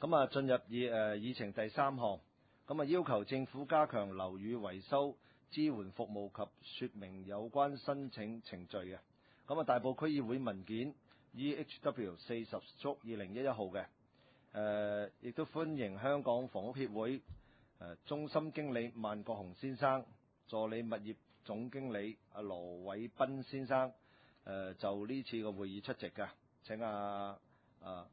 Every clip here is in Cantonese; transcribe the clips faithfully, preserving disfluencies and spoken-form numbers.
咁啊，進入議誒議程第三項，咁啊要求政府加強樓宇維修支援服務及説明有關申請程序嘅。咁啊，大埔區議會文件 E H W 四十足二零一一號嘅，誒亦都歡迎香港房屋協會誒中心經理萬國雄先生、助理物業總經理阿羅偉斌先生誒就呢次嘅會議出席嘅。請啊啊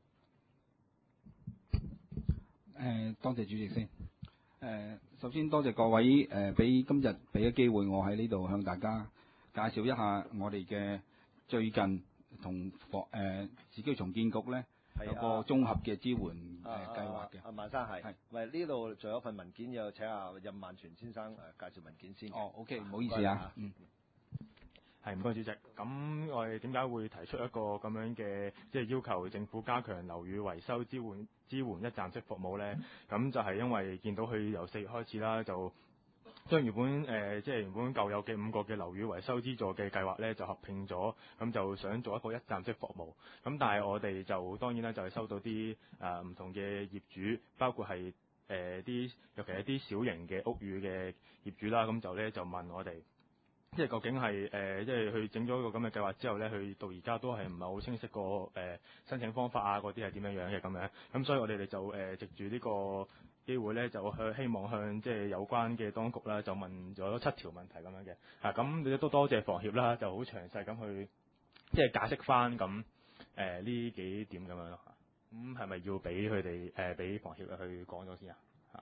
誒，多謝主席先。誒，首先多謝各位誒，俾今日俾咗機會我喺呢度向大家介紹一下我哋嘅最近同房誒市區重建局咧有個綜合嘅支援誒計劃嘅。 阿萬生係係， 喂呢度仲有份文件要請阿任萬全先生誒介紹文件先。 哦，OK，唔好意思啊。嗯。 係，唔該主席。咁我哋點解會提出一個咁樣嘅，即係要求政府加強樓宇維修支援支援一站式服務呢？咁就係因為見到佢由四月開始啦，就將原本誒、呃、即係原本舊有嘅五個嘅樓宇維修資助嘅計劃呢，就合併咗，咁就想做一個一站式服務。咁但係我哋就當然啦，就係收到啲誒唔同嘅業主，包括係誒啲尤其係啲小型嘅屋宇嘅業主啦，咁就呢，就問我哋。即係究竟係誒、呃，即係佢整咗一個咁嘅計劃之後咧，佢到而家都係唔係好清晰個誒、呃、申請方法啊，嗰啲係點樣樣嘅咁樣。咁所以我哋哋就誒、呃、藉住呢個機會咧，就向希望向即係有關嘅當局啦，就問咗七條問題咁樣嘅。啊，咁你都多謝房協啦，就好詳細咁去即係解釋翻咁誒呢幾點咁樣咯。咁係咪要俾佢哋誒俾房協去講咗先啊？嚇，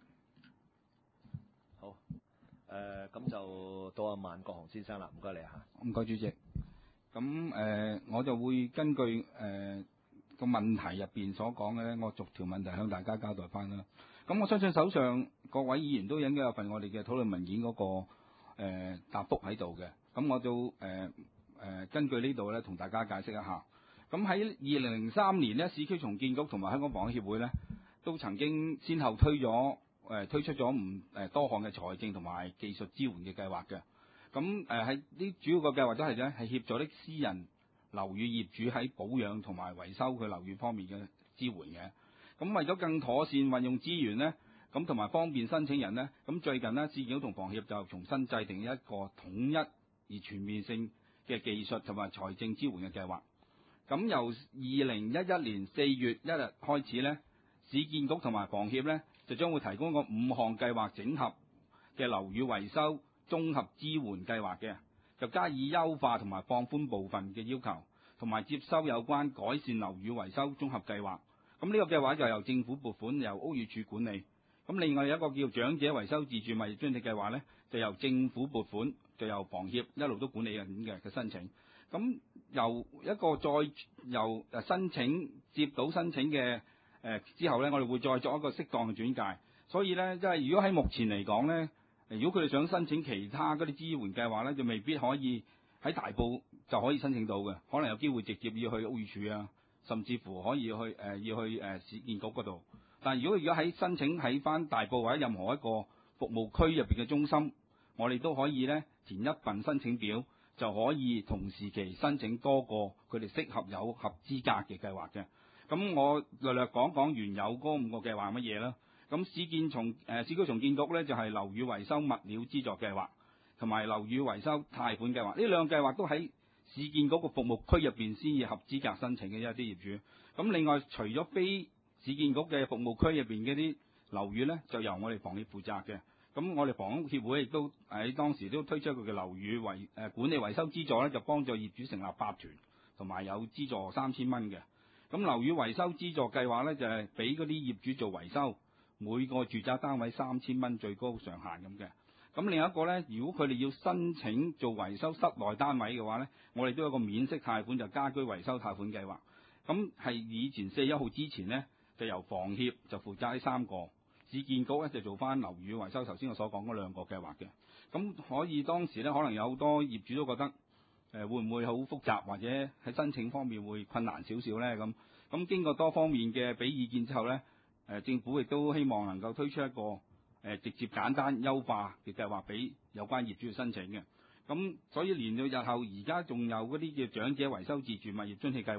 好。誒咁、呃、就到阿萬國雄先生啦，唔該你嚇。 唔該主席。咁誒、呃，我就會根據誒、呃、個問題入邊所講嘅咧，我逐條問題向大家交代翻啦。咁我相信手上各位議員都應該有份我哋嘅討論文件嗰、那個、呃、答覆喺度嘅。咁我就誒誒、呃呃、根據呢度咧，同大家解釋一下。咁喺二零零三年呢，市區重建局同埋香港房屋協會咧，都曾經先後推咗。誒推出咗唔誒多項嘅財政同埋技術支援嘅計劃嘅，咁誒喺啲主要嘅計劃都係咧係協助啲私人樓宇業主喺保養同埋維修佢樓宇方面嘅支援嘅。咁為咗更妥善運用資源呢，咁同埋方便申請人呢，咁最近呢，市建局同房協就重新制定一個統一而全面性嘅技術同埋財政支援嘅計劃。咁由二零一一年四月一日開始呢，市建局同埋房協呢，就將會提供一個五項計劃整合嘅樓宇維修綜合支援計劃嘅，就加以優化同埋放寬部分嘅要求，同埋接收有關改善樓宇維修綜合計劃。咁呢個計劃就由政府撥款，由屋宇署管理。咁另外有一個叫長者維修自住物業津貼計劃呢，就由政府撥款，就由房協一路都管理緊嘅嘅申請。咁由一個再由誒申請接到申請嘅。誒、呃、之後呢，我哋會再作一個適當嘅轉介。所以呢，即係如果喺目前嚟講呢，如果佢哋想申請其他嗰啲支援計劃呢，就未必可以喺大埔就可以申請到嘅，可能有機會直接要去屋宇署啊，甚至乎可以去誒、呃、要去誒、呃、市建局嗰度。但係如果如果喺申請喺翻大埔或者任何一個服務區入邊嘅中心，我哋都可以呢填一份申請表，就可以同時期申請多個佢哋適合有合資格嘅計劃嘅。咁我略略講講原有嗰五個計劃乜嘢啦。咁市建重誒市區重建局咧就係、是、樓宇維修物料資助計劃，同埋樓宇維修貸款計劃。呢兩個計劃都喺市建局個服務區入邊先至合資格申請嘅一啲業主。咁另外除咗非市建局嘅服務區入邊嗰啲樓宇咧，就由我哋房協負責嘅。咁我哋房屋協會亦都喺當時都推出一個嘅樓宇維誒、呃、管理維修資助咧，就幫助業主成立法團，同埋有資助三千蚊嘅。咁樓宇維修資助計劃咧就係俾嗰啲業主做維修，每個住宅單位三千蚊最高上限咁嘅。咁另一個咧，如果佢哋要申請做維修室內單位嘅話咧，我哋都有個免息貸款，就家居維修貸款計劃。咁係以前四月一號之前呢，就由房協就負責呢三個，市建局咧就做翻樓宇維修，頭先我所講嗰兩個計劃嘅。咁可以當時咧，可能有好多業主都覺得。誒會唔會好複雜，或者喺申請方面會困難少少呢？咁咁經過多方面嘅俾意見之後呢，誒政府亦都希望能夠推出一個誒直接簡單優化嘅計劃俾有關業主去申請嘅。咁所以連到日後而家仲有嗰啲叫長者維修自住物業津貼計劃，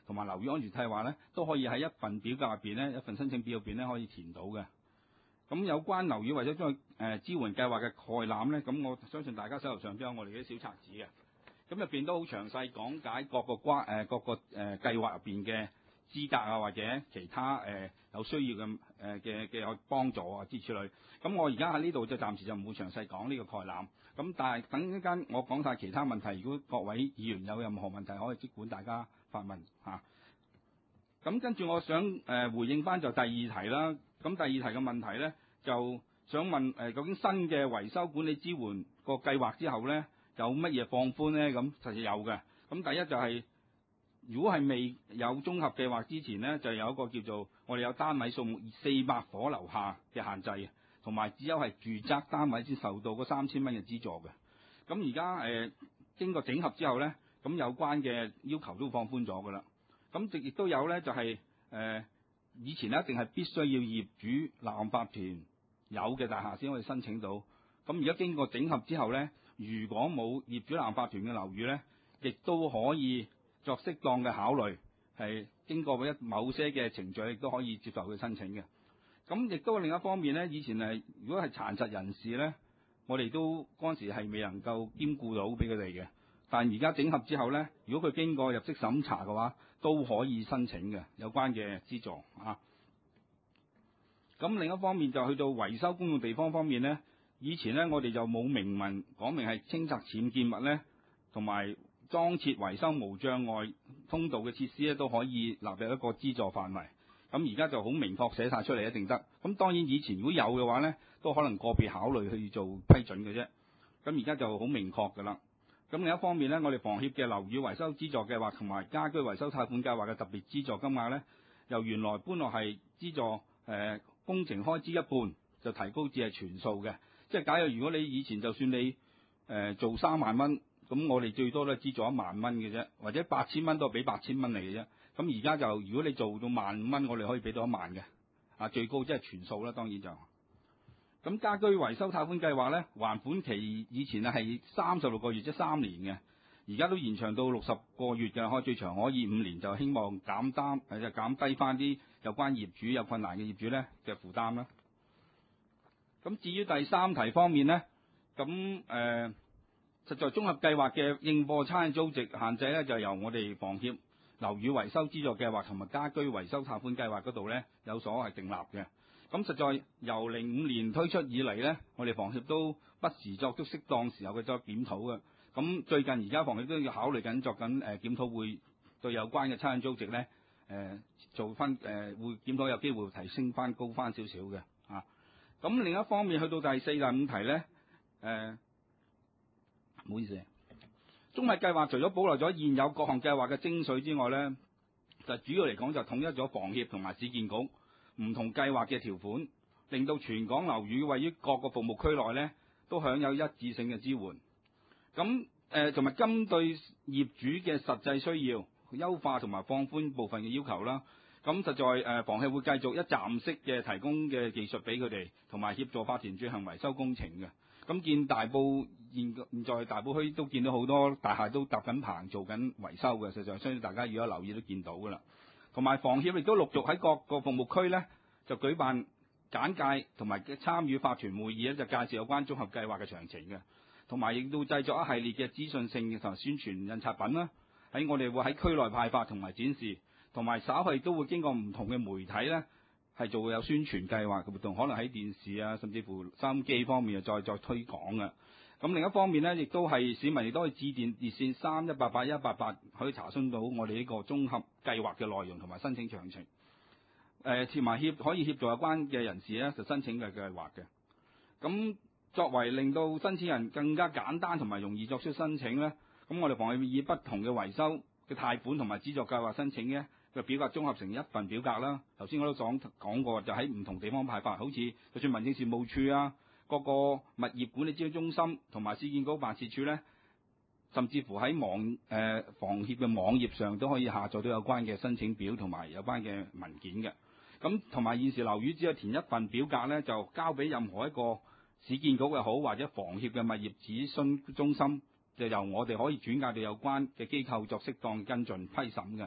同埋樓宇安全計劃咧，都可以喺一份表格入邊咧，一份申請表入邊咧可以填到嘅。咁有關樓宇為咗將誒支援計劃嘅概覽咧，咁我相信大家手頭上都有我哋啲小冊子嘅。咁入邊都好詳細講解各個關誒、呃、各個誒、呃、計劃入邊嘅資格啊，或者其他誒、呃、有需要嘅誒嘅嘅幫助啊之類。咁我而家喺呢度就暫時就唔會詳細講呢個概覽。咁但係等一間我講晒其他問題，如果各位議員有任何問題，可以即管大家發問嚇。咁、啊、跟住我想誒、呃、回應翻就第二題啦。咁第二題嘅問題咧，就想問誒、呃、究竟新嘅維修管理支援個計劃之後咧，有乜嘢放寬咧？咁實際有嘅。咁第一就係、是，如果係未有綜合計劃之前咧，就有一個叫做我哋有單位數目四百伙樓下嘅限制，同埋只有係住宅單位先受到嗰三千蚊嘅資助嘅。咁而家誒經過整合之後咧，咁有關嘅要求都放寬咗㗎啦。咁亦都有咧，就係、是、誒、呃、以前一定係必須要業主立案法團有嘅大廈先可以申請到。咁而家經過整合之後咧，如果冇業主立案法團嘅樓宇咧，亦都可以作適當嘅考慮，係經過一某些嘅程序，亦都可以接受佢申請嘅。咁亦都另一方面咧，以前係如果係殘疾人士咧，我哋都嗰陣時係未能夠兼顧到俾佢哋嘅。但而家整合之後咧，如果佢經過入息審查嘅話，都可以申請嘅有關嘅資助啊。咁另一方面就去到維修公用地方方面咧，以前咧我哋就冇明文講明係清拆僭建物咧，同埋裝設維修無障礙通道嘅設施咧，都可以納入一個資助範圍。咁而家就好明確寫晒出嚟一定得。咁當然以前如果有嘅話咧，都可能個別考慮去做批准嘅啫。咁而家就好明確㗎啦。咁另一方面咧，我哋房協嘅樓宇維修資助計劃同埋家居維修貸款計劃嘅特別資助金額咧，由原來本來係資助誒、呃、工程開支一半，就提高至係全數嘅。即係假如如果你以前就算你誒、呃、做三萬蚊，咁我哋最多都係資助一萬蚊嘅啫，或者八千蚊都係俾八千蚊嚟嘅啫。咁而家就如果你做到萬五蚊，我哋可以俾到一萬嘅，啊最高即係全數啦，當然就。咁家居維修貸款計劃咧，還款期以前啊係三十六個月，即係三年嘅，而家都延長到六十個月嘅，可最長可以五年，就希望減擔誒就減低翻啲有關業主有困難嘅業主咧嘅負擔啦。咁至於第三題方面咧，咁誒、呃、實在綜合計劃嘅應課差餉租值限制咧，就由我哋房協樓宇維修資助計劃同埋家居維修貸款計劃嗰度咧有所係訂立嘅。咁實在由零五年推出以嚟咧，我哋房協都不時作出適當時候嘅作檢討嘅。咁最近而家房協都要考慮緊作緊誒檢討，會對有關嘅差餉租值咧誒、呃、做翻誒、呃、會檢討有機會提升翻高翻少少嘅啊。咁另一方面去到第四、第五題咧誒，唔好意思，綜合計劃除咗保留咗現有各項計劃嘅精髓之外咧，就主要嚟講就統一咗房協同埋市建局唔同計劃嘅條款，令到全港樓宇位於各個服務區內咧，都享有一致性嘅支援。咁誒同埋針對業主嘅實際需要，優化同埋放寬部分嘅要求啦。咁實在誒、呃、房協會繼續一站式嘅提供嘅技術俾佢哋，同埋協助法團進行維修工程嘅。咁見大埔現現在大埔區都見到好多大廈都搭緊棚做緊維修嘅，實在相信大家如果留意都見到㗎啦。同埋房協亦都陸續喺各個服務區咧，就舉辦簡介同埋參與法團會議咧，就介紹有關綜合計劃嘅詳情嘅，同埋亦都製作一系列嘅資訊性同埋宣傳印刷品啦。喺我哋會喺區內派發同埋展示，同埋稍後亦都會經過唔同嘅媒體咧，係做有宣傳計劃嘅活動，可能喺電視啊，甚至乎收音機方面啊，再再推廣嘅。咁另一方面咧，亦都係市民亦都可以致電熱線三一八八一八八，可以查詢到我哋呢個綜合計劃嘅內容同埋申請詳情。誒，同埋協可以協助有關嘅人士咧，就申請嘅計劃嘅。咁作為令到申請人更加簡單同埋容易作出申請咧，咁我哋房協以不同嘅維修嘅貸款同埋資助計劃申請嘅嘅表格綜合成一份表格啦。頭先我都講講過，就喺唔同地方派發，好似就算民政事務處啊，各個物業管理諮詢中心同埋市建局辦事處咧，甚至乎喺網誒、呃、房協嘅網頁上都可以下載到有關嘅申請表同埋有關嘅文件嘅。咁同埋現時樓宇只有填一份表格咧，就交俾任何一個市建局又好或者房協嘅物業諮詢中心，就由我哋可以轉介到有關嘅機構作適當跟進批審嘅。咁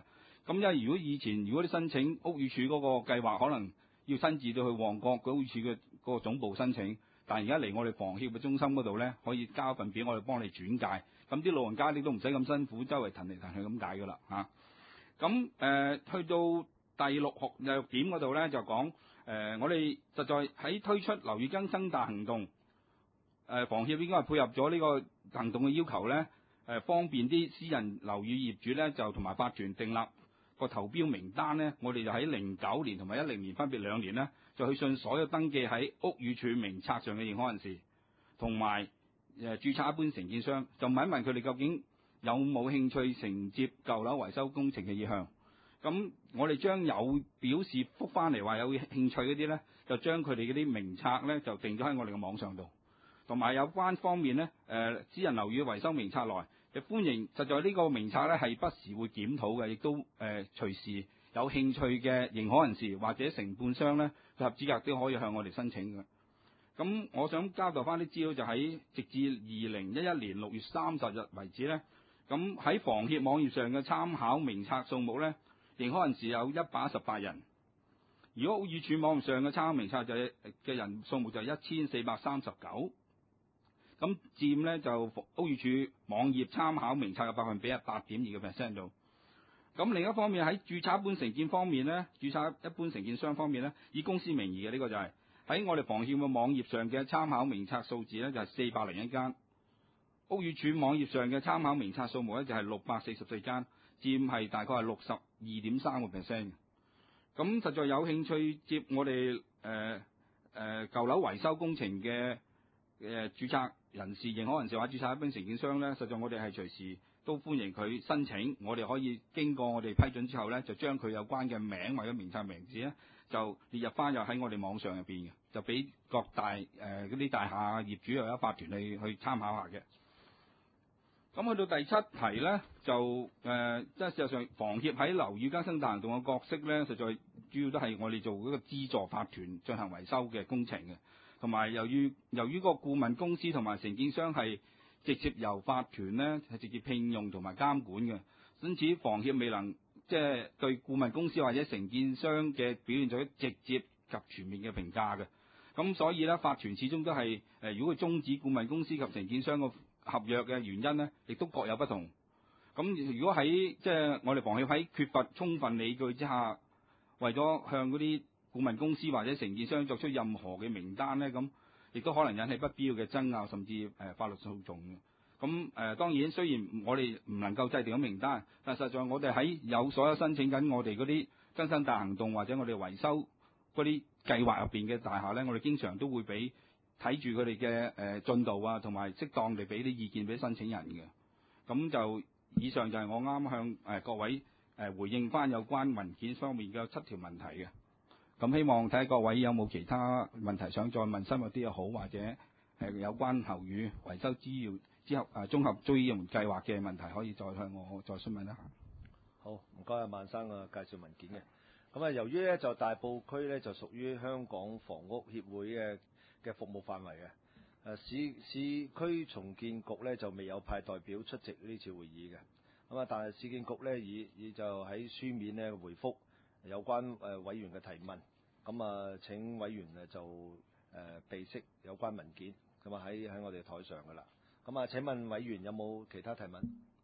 咁因為如果以前如果你申請屋宇署嗰個計劃，可能要親自到去旺角屋宇署嘅嗰個總部申請，但係而家嚟我哋房協嘅中心嗰度咧，可以交份表，我哋幫你轉介，咁啲老人家你都唔使咁辛苦，周圍騰嚟騰去咁解㗎啦嚇。咁、啊、誒、呃、去到第六學六點嗰度咧，就講誒、呃、我哋實在喺推出樓宇更新大行動，誒、呃、房協應該係配合咗呢個行動嘅要求咧，誒、呃、方便啲私人樓宇業主咧，就同埋法團訂立個投標名單咧，我哋就喺零九年同埋一零年分別兩年咧，就去信所有登記喺屋宇署名冊上嘅認可人士，同埋誒註冊一般承建商，就問一問佢哋究竟有冇興趣承接舊樓維修工程嘅意向。咁我哋將有表示覆翻嚟話有興趣嗰啲咧，就將佢哋嗰啲名冊咧就定咗喺我哋嘅網上度，同埋有關方面咧誒、呃、私人樓宇嘅維修名冊內。就歡迎，實在呢個名冊咧係不時會檢討嘅，亦都誒、呃、隨時有興趣嘅認可人士或者承判商咧，合資格都可以向我哋申請嘅。咁我想交代翻啲資料，就喺直至二零一一年六月三十日為止咧，咁喺房協網頁上嘅參考名冊數目咧，認可人士有一百一十八人，如果屋宇署網頁上嘅參考名冊就係嘅人數目就係一千四百三十九。咁佔咧就屋宇署網頁參考名冊嘅百分比係八點二個 percent 度。咁另一方面喺註冊一般承建方面咧，註冊一般承建商方面咧，以公司名義嘅呢個就係、是、喺我哋房協嘅網頁上嘅參考名冊數字咧就係四百零一間，屋宇署網頁上嘅參考名冊數目咧就係六百四十四間，佔係大概係六十二點三個 percent。咁實在有興趣接我哋誒誒舊樓維修工程嘅誒註冊人士、認可人士或者註冊一般承建商咧，實在我哋係隨時都歡迎佢申請，我哋可以經過我哋批准之後咧，就將佢有關嘅名或者名冊名字咧，就列入翻入喺我哋網上入邊嘅，就俾各大誒嗰啲大廈業主又有法團去去參考下嘅。咁去到第七題咧，就誒即係事實上房協喺樓宇更新大行動嘅角色咧，實在主要都係我哋做嗰個資助法團進行維修嘅工程嘅。同埋由於由於個顧問公司同埋承建商係直接由法團咧係直接聘用同埋監管嘅，因此房協未能即係、就是、對顧問公司或者承建商嘅表現做直接及全面嘅評價嘅。咁所以咧，法團始終都係誒、呃，如果佢終止顧問公司及承建商個合約嘅原因咧，亦都各有不同。咁如果喺即係我哋房協喺缺乏充分理據之下，為咗向嗰啲顧問公司或者承建商作出任何嘅名單咧，咁亦都可能引起不必要嘅爭拗，甚至誒、呃、法律訴訟嘅。咁誒、呃、當然，雖然我哋唔能夠制定咗名單，但實在我哋喺有所有申請緊我哋嗰啲更新大行動或者我哋維修嗰啲計劃入邊嘅大廈咧，我哋經常都會俾睇住佢哋嘅誒進度啊，同埋適當地俾啲意見俾申請人嘅。咁就以上就係我啱向誒、呃、各位誒、呃、回應翻有關文件方面嘅七條問題嘅。咁希望睇下各位有冇其他問題想再問深入啲又好，或者係有關樓宇維修資料之後誒綜合租賃計劃嘅問題，可以再向我再詢問一下。 好，唔該啊，萬生嘅介紹文件嘅。咁啊，由於咧就大埔區咧就屬於香港房屋協會嘅嘅服務範圍嘅，誒市市區重建局咧就未有派代表出席呢次會議嘅。咁啊，但係市建局咧已已就喺書面咧回覆有關誒委員嘅提問。咁啊，請委員誒就誒備悉有關文件，咁啊喺喺我哋台上㗎啦。咁啊，請問委員有冇其他提問？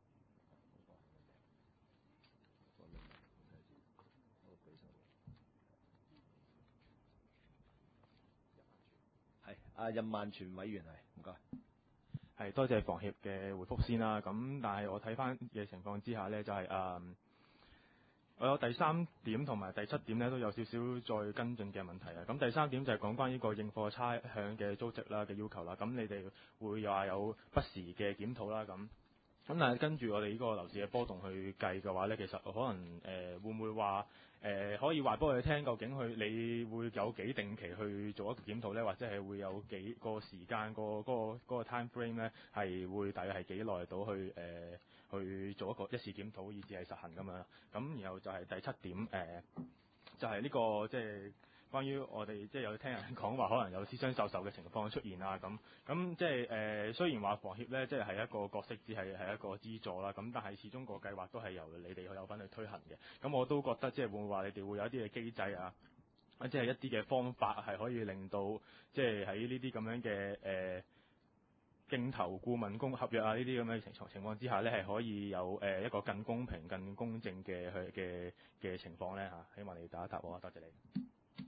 係啊，任萬全委員係，唔該。 係多謝房協嘅回覆先啦。咁但係我睇翻嘅情況之下咧，就係、是、誒。嗯我有第三點同埋第七點咧，都有少少再跟進嘅問題啊。咁第三點就係講關於個應課差餉嘅租值啦嘅要求啦。咁你哋會話有不時嘅檢討啦。咁咁但係跟住我哋呢個樓市嘅波動去計嘅話咧，其實可能誒、呃、會唔會話誒、呃、可以話俾我哋聽，究竟佢你會有幾定期去做一個檢討咧，或者係會有幾個時間、個嗰、個嗰、個 time frame 咧，係會大約係幾耐到去誒？呃去做一個一次檢討，以至係實行咁樣。咁然後就係第七點，誒、呃，就係、是、呢、這個即係關於我哋即係有聽人講話，可能有私相授受嘅情況出現啊咁。咁即係誒、呃，雖然話房協咧，即係係一個角色，只係係一個資助啦。咁但係始終個計劃都係由你哋去有份去推行嘅。咁我都覺得即係會唔會話你哋會有一啲嘅機制啊？即係一啲嘅方法係可以令到即係喺呢啲咁樣嘅誒競投顧問公合約啊呢啲咁嘅情情況之下咧，係可以有誒、呃、一個更公平、更公正嘅去嘅嘅情況咧嚇。希望你答一答我，多謝你。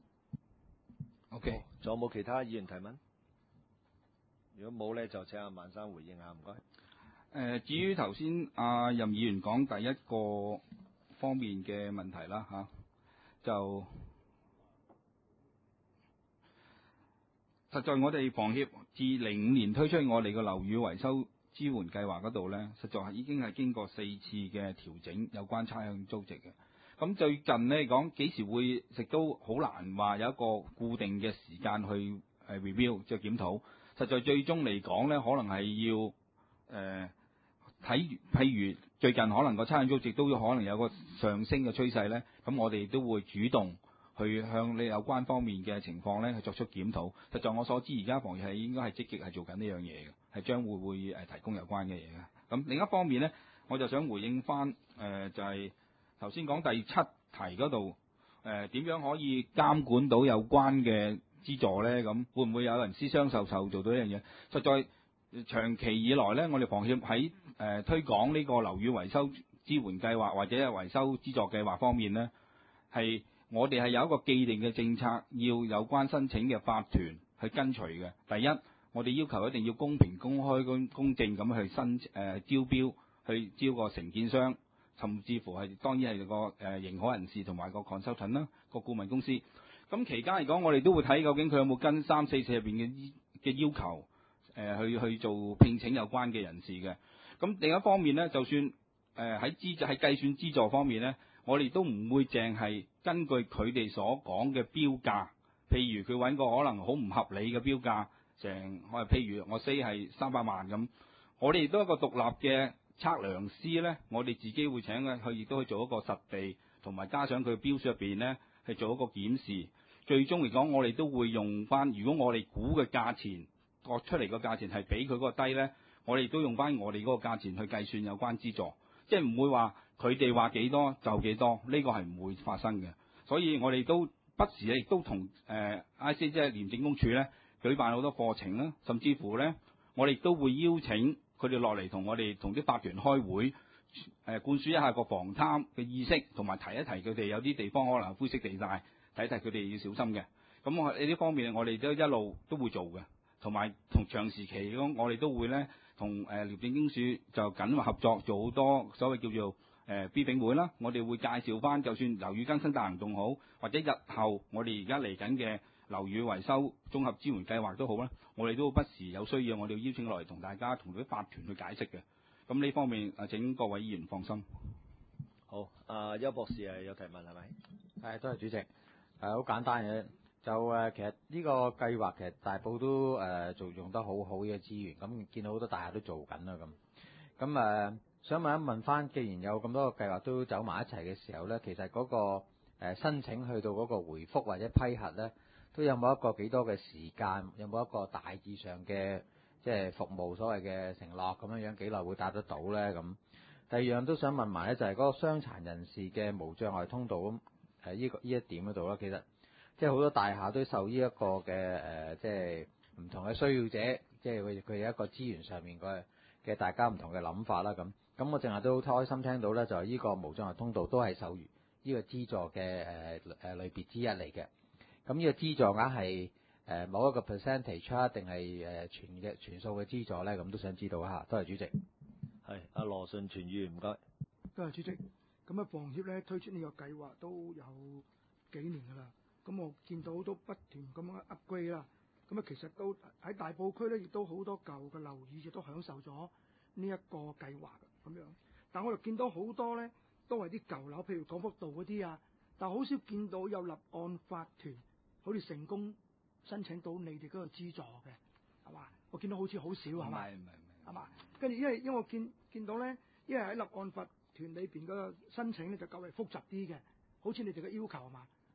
OK， 仲有冇其他議員提問？如果冇咧，就請阿萬生回應下，唔該。 誒、呃，至於頭先阿任議員講第一個方面嘅問題啦嚇、啊，就實在我哋房協自零五年推出我哋嘅樓宇維修支援計劃嗰度咧，實在係已經係經過四次嘅調整有關差餉租值嘅。咁最近咧講幾時會亦都好難話有一個固定嘅時間去誒 review 即係檢討。實在最終嚟講咧，可能係要誒睇，譬如最近可能個差餉租值都可能有個上升嘅趨勢咧，咁我哋都會主動去向你有關方面嘅情況咧去作出檢討。實在我所知，而家房協係應該係積極係做緊呢樣嘢嘅，係將會會誒提供有關嘅嘢嘅。咁另一方面咧，我就想回應翻誒、呃、就係頭先講第七題嗰度誒點樣可以監管到有關嘅資助咧？咁會唔會有人私相授受做到呢樣嘢？實在長期以來咧，我哋房協喺誒推廣呢個樓宇維修支援計劃或者係維修資助計劃方面咧，係我哋係有一個既定嘅政策，要有關申請嘅法團去跟隨嘅。第一，我哋要求一定要公平、公開、公公正咁去申誒、呃、招標，去招個承建商，甚至乎係當然係個誒、呃、認可人士同埋個 consultant 啦，個顧問公司。咁期間嚟講，我哋都會睇究竟佢有冇跟三四四入邊嘅嘅要求，誒、呃、去去做聘請有關嘅人士嘅。咁另一方面咧，就算誒喺資喺計算資助方面咧，我哋都唔會淨係根據佢哋所講嘅標價，譬如佢揾個可能好唔合理嘅標價，成我係譬如我 say 係三百萬咁，我哋亦都一個獨立嘅測量師咧，我哋自己會請佢，佢亦都去做一個實地，同埋加上佢標書入邊咧係做一個檢視。最終嚟講，我哋都會用翻，如果我哋估嘅價錢度出嚟個價錢係比佢嗰個低咧，我哋都用翻我哋嗰個價錢去計算有關資助，即係唔會話佢哋話幾多就幾多，呢、這個係唔會發生嘅。所以我哋都不時亦都同誒、呃、I C 即係廉政公署咧舉辦好多課程啦，甚至乎咧我哋都會邀請佢哋落嚟同我哋同啲法團開會，誒、呃、灌輸一下個防貪嘅意識，同埋提一提佢哋有啲地方可能灰色地帶，提一提佢哋要小心嘅。咁我喺呢方面我哋都一路都會做嘅，同埋同長時期咁我哋都會咧同誒廉政公署就緊密合作，做好多所謂叫做誒 briefing 會啦。我哋會介紹翻，就算樓宇更新大行動好，或者日後我哋而家嚟緊嘅樓宇維修綜合支援計劃都好啦，我哋都不時有需要，我哋要邀請落嚟同大家同啲法團去解釋嘅。咁呢方面啊，請各位議員放心。 好，阿、呃、邱博士係有提問係咪？ 係，多謝主席。誒、呃，好簡單嘅，就誒、呃，其實呢個計劃其實大埔都誒做、呃、用得好好嘅資源，咁見到好多大廈都做緊啦咁。咁誒、呃，想問一問翻，既然有咁多個計劃都走埋一齊嘅時候咧，其實嗰、那個、呃、申請去到嗰個回覆或者批核咧，都有冇一個幾多嘅時間？有冇一個大致上嘅即係服務所謂嘅承諾咁樣樣幾耐會達得到咧？咁第二樣都想問埋咧，就係、是、嗰個傷殘人士嘅無障礙通道咁。誒呢個呢一點嗰度啦，其實即係好多大廈都受呢一個嘅誒、呃，即係唔同嘅需要者，即係佢佢有一個資源上面嘅嘅大家唔同嘅諗法啦。咁咁我淨係都好開心聽到咧，就係呢個無障礙通道都係受呢個資助嘅誒誒類別之一嚟嘅。咁呢個資助額係誒某一個 percentage 啊，定係誒全嘅全數嘅資助咧？咁都想知道下。多謝主席。 係阿羅順全議員，唔該。 多謝主席。咁啊，房協咧推出呢個計劃都有幾年㗎啦。咁我見到都不斷咁樣 upgrade 啦。咁啊，其實都喺大埔區咧，亦都好多舊嘅樓宇亦都享受咗呢一個計劃咁樣。但我又見到好多咧，都係啲舊樓，譬如廣福道嗰啲啊。但好少見到有立案法團好似成功申請到你哋嗰個資助嘅，係嘛？我見到好似好少係嘛？ 唔係唔係， 係嘛？跟住因為因為我見見到咧，因為喺立案法團裏邊嗰個申請咧就較為複雜啲嘅，好似你哋嘅要求係嘛？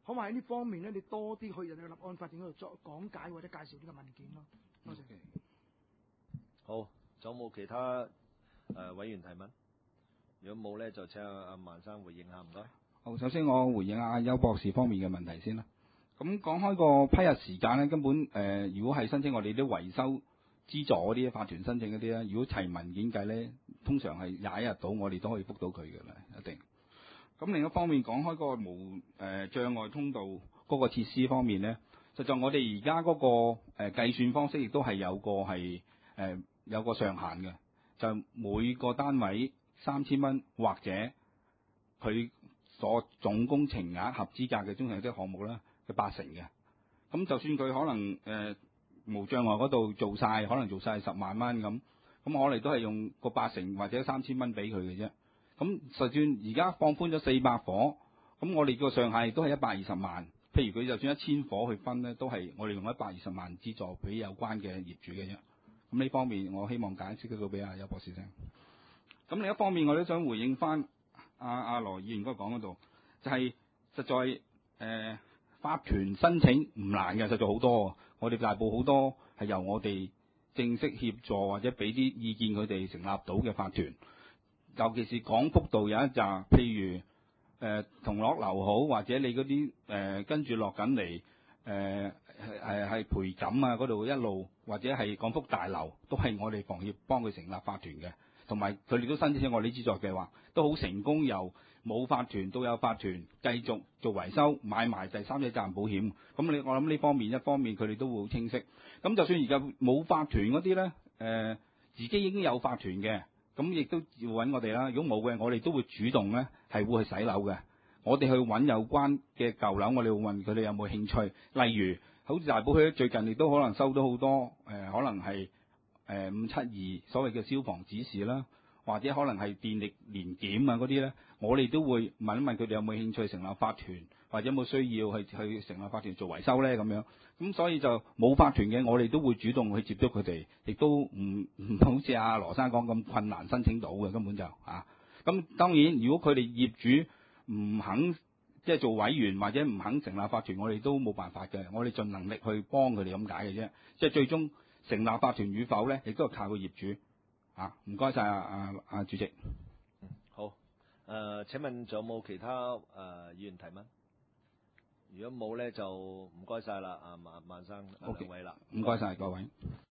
可唔可以喺呢方面咧，你多啲去人哋嘅立案法庭嗰度作講解或者介紹呢個文件咯？多謝。 好，仲有冇其他誒、呃、委員提問？如果冇咧，就請阿阿萬生回應下，唔該。 好，首先我回應阿邱博士方面嘅問題先啦。咁講開個批核時間咧，根本誒、呃，如果係申請我哋啲維修資助嗰啲法團申請嗰啲咧，如果齊文件計咧，通常係廿一日到，我哋都可以覆到佢嘅啦，一定。咁另一方面講開嗰個無誒、呃、障礙通道嗰個設施方面咧，實在我哋而家嗰個誒、呃、計算方式亦都係有個係誒、呃、有個上限嘅，就每個單位三千蚊或者佢所總工程額合資格嘅中小型項目啦嘅八成嘅。咁就算佢可能誒、呃、無障礙嗰度做晒，可能做晒十萬蚊咁，咁我哋都係用個八成或者三千蚊俾佢嘅啫。咁就算而家放寬咗四百伙，咁我哋個上限亦都係一百二十萬。譬如佢就算一千伙去分咧，都係我哋用一百二十萬資助俾有關嘅業主嘅啫。咁呢方面我希望解釋得到俾阿邱博士聽。咁另一方面我都想回應翻阿阿羅議員嗰個講嗰度，就係、是、實在誒、呃、法團申請唔難嘅，實在好多。我哋大埔好多係由我哋正式協助或者俾啲意見佢哋成立到嘅法團。尤其是廣福道有一紮，譬如誒同樂樓好，或者你嗰啲誒跟住落緊嚟誒係係培錦啊嗰度一路，或者係廣福大樓，都係我哋房協幫佢成立法團嘅，同埋佢哋都申請我哋資助計劃，都好成功，由冇法團到有法團，繼續做維修，買埋第三者責任保險。咁你我諗呢方面一方面佢哋都會好清晰。咁就算而家冇法團嗰啲咧，誒、呃、自己已經有法團嘅。咁亦都要揾我哋啦。如果冇嘅，我哋都會主動咧，係會去洗樓嘅。我哋去揾有關嘅舊樓，我哋會問佢哋有冇興趣。例如，好似大埔區最近亦都可能收到好多誒、呃，可能係誒五七二所謂嘅消防指示啦，或者可能係電力年檢啊嗰啲咧，我哋都會問一問佢哋有冇興趣成立法團，或者有冇需要去去成立法團做維修咧咁樣。咁所以就冇法團嘅，我哋都會主動去接觸佢哋，亦都唔唔好似阿羅生講咁困難申請到嘅，根本就啊。咁當然，如果佢哋業主唔肯即係做委員或者唔肯成立法團，我哋都冇辦法嘅。我哋盡能力去幫佢哋咁解嘅啫。即係最終成立法團與否咧，亦都係靠個業主啊。唔該晒啊啊啊主席。 嗯，好。誒、呃，請問仲有冇其他誒、呃、議員提問？如果冇咧，就唔該晒啦，啊萬萬生兩位啦， 唔該晒各位。